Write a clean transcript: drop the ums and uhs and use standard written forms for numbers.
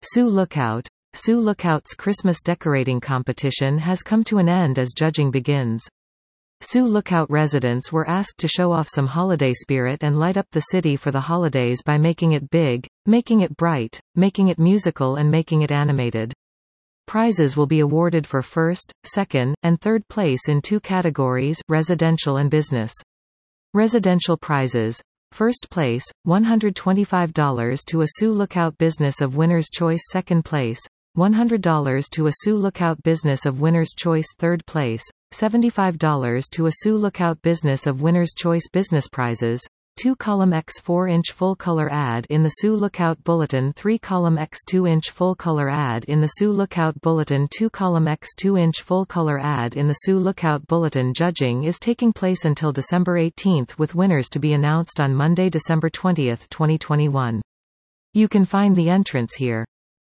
Sioux Lookout. Sioux Lookout's Christmas decorating competition has come to an end as judging begins. Sioux Lookout residents were asked to show off some holiday spirit and light up the city for the holidays by making it big, making it bright, making it musical and making it animated. Prizes will be awarded for first, second, and third place in 2 categories, residential and business. Residential prizes. First place, $125 to a Sioux Lookout Business of Winner's Choice. Second place, $100 to a Sioux Lookout Business of Winner's Choice. Third place, $75 to a Sioux Lookout Business of Winner's Choice. Business prizes. 2-column x 4-inch full-color ad in the Sioux Lookout Bulletin. 3-column x 2-inch full-color ad in the Sioux Lookout Bulletin. 2-column x 2-inch full-color ad in the Sioux Lookout Bulletin. Judging is taking place until December 18, with winners to be announced on Monday, December 20, 2021. You can find the entrance here.